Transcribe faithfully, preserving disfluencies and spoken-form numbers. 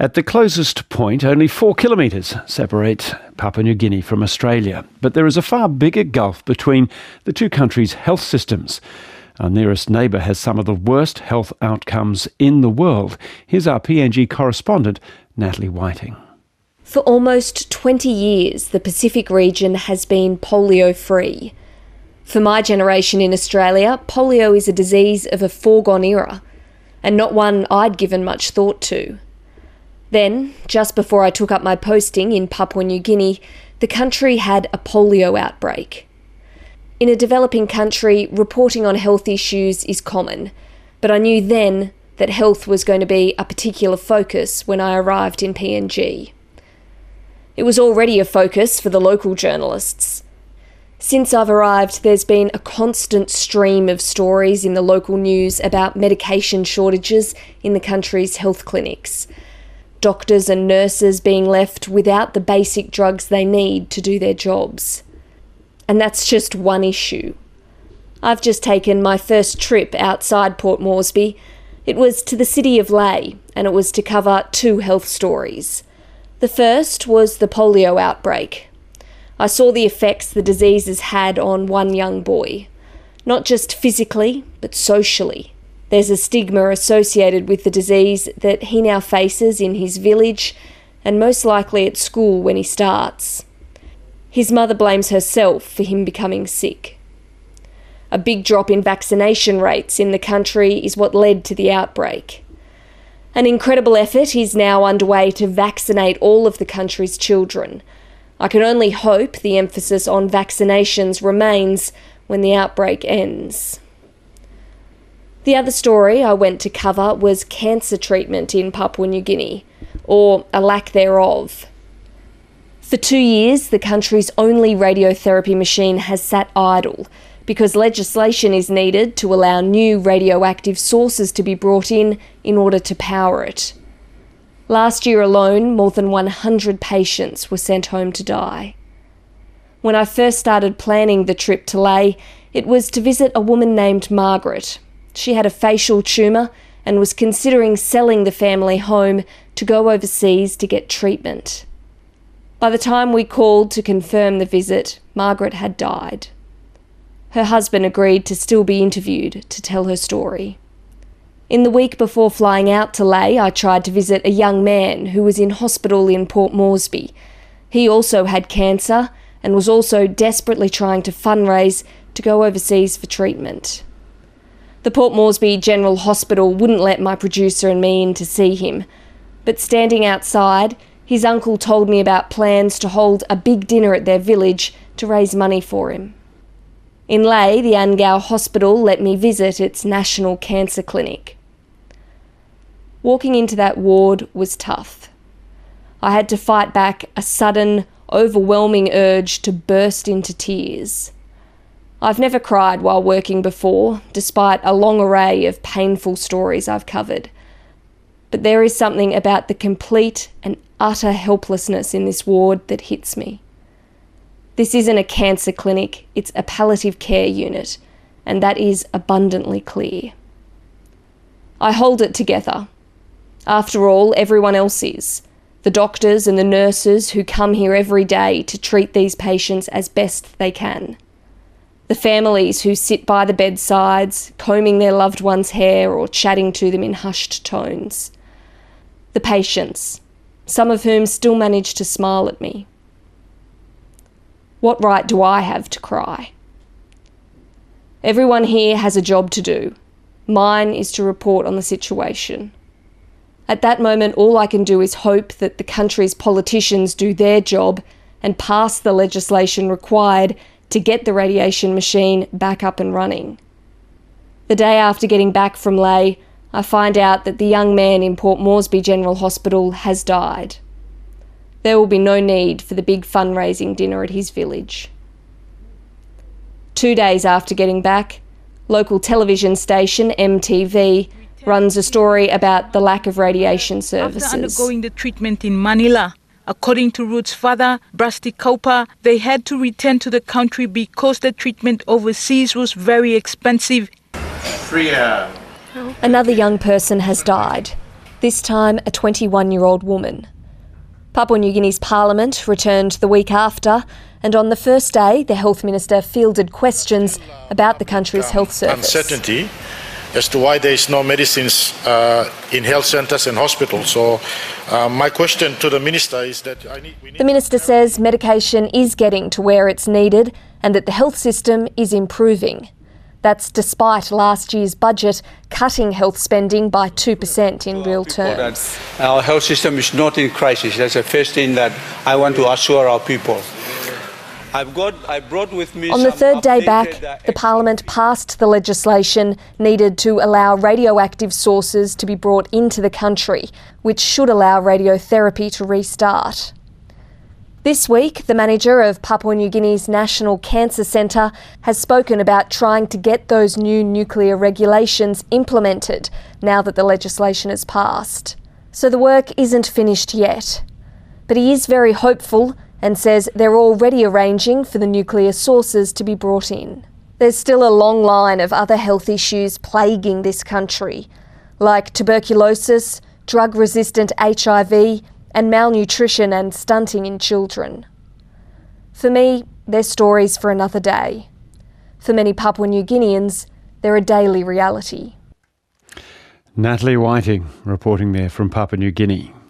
At the closest point, only four kilometres separate Papua New Guinea from Australia. But there is a far bigger gulf between the two countries' health systems. Our nearest neighbour has some of the worst health outcomes in the world. Here's our P N G correspondent, Natalie Whiting. For almost twenty years, the Pacific region has been polio-free. For my generation in Australia, polio is a disease of a foregone era, and not one I'd given much thought to. Then, just before I took up my posting in Papua New Guinea, the country had a polio outbreak. In a developing country, reporting on health issues is common, but I knew then that health was going to be a particular focus when I arrived in P N G. It was already a focus for the local journalists. Since I've arrived, there's been a constant stream of stories in the local news about medication shortages in the country's health clinics. Doctors and nurses being left without the basic drugs they need to do their jobs. And that's just one issue. I've just taken my first trip outside Port Moresby. It was to the city of Lae, and it was to cover two health stories. The first was the polio outbreak. I saw the effects the disease has had on one young boy, not just physically, but socially. There's a stigma associated with the disease that he now faces in his village and most likely at school when he starts. His mother blames herself for him becoming sick. A big drop in vaccination rates in the country is what led to the outbreak. An incredible effort is now underway to vaccinate all of the country's children. I can only hope the emphasis on vaccinations remains when the outbreak ends. The other story I went to cover was cancer treatment in Papua New Guinea, or a lack thereof. For two years, the country's only radiotherapy machine has sat idle because legislation is needed to allow new radioactive sources to be brought in in order to power it. Last year alone, more than one hundred patients were sent home to die. When I first started planning the trip to Lae, it was to visit a woman named Margaret. She had a facial tumour and was considering selling the family home to go overseas to get treatment. By the time we called to confirm the visit, Margaret had died. Her husband agreed to still be interviewed to tell her story. In the week before flying out to Lae, I tried to visit a young man who was in hospital in Port Moresby. He also had cancer and was also desperately trying to fundraise to go overseas for treatment. The Port Moresby General Hospital wouldn't let my producer and me in to see him, but standing outside, his uncle told me about plans to hold a big dinner at their village to raise money for him. In Lae, the Angao Hospital let me visit its national cancer clinic. Walking into that ward was tough. I had to fight back a sudden, overwhelming urge to burst into tears. I've never cried while working before, despite a long array of painful stories I've covered. But there is something about the complete and utter helplessness in this ward that hits me. This isn't a cancer clinic, it's a palliative care unit, and that is abundantly clear. I hold it together. After all, everyone else is. The doctors and the nurses who come here every day to treat these patients as best they can. The families who sit by the bedsides, combing their loved one's hair or chatting to them in hushed tones. The patients, some of whom still manage to smile at me. What right do I have to cry? Everyone here has a job to do. Mine is to report on the situation. At that moment, all I can do is hope that the country's politicians do their job and pass the legislation required to get the radiation machine back up and running. The day after getting back from Lae, I find out that the young man in Port Moresby General Hospital has died. There will be no need for the big fundraising dinner at his village. Two days after getting back, local television station M T V runs a story about the lack of radiation services. After undergoing the treatment in Manila, according to Ruth's father, Brasti Kaupa, they had to return to the country because the treatment overseas was very expensive. Another young person has died. this time a twenty-one-year-old woman. Papua New Guinea's parliament returned the week after, and on the first day, the health minister fielded questions about the country's health service. Uncertainty as to why there is no medicines uh, in health centres and hospitals. So uh, my question to the minister is that I need, we need... The minister says medication is getting to where it's needed and that the health system is improving. That's despite last year's budget cutting health spending by two percent in real terms. Our health system is not in crisis. That's the first thing that I want to assure our people. I've got, I brought with me On the third day back, the Parliament passed the legislation needed to allow radioactive sources to be brought into the country, which should allow radiotherapy to restart. This week, the manager of Papua New Guinea's National Cancer Centre has spoken about trying to get those new nuclear regulations implemented now that the legislation has passed. So the work isn't finished yet. But he is very hopeful and says they're already arranging for the nuclear sources to be brought in. There's still a long line of other health issues plaguing this country, like tuberculosis, drug-resistant H I V, and malnutrition and stunting in children. For me, they're stories for another day. For many Papua New Guineans, they're a daily reality. Natalie Whiting reporting there from Papua New Guinea.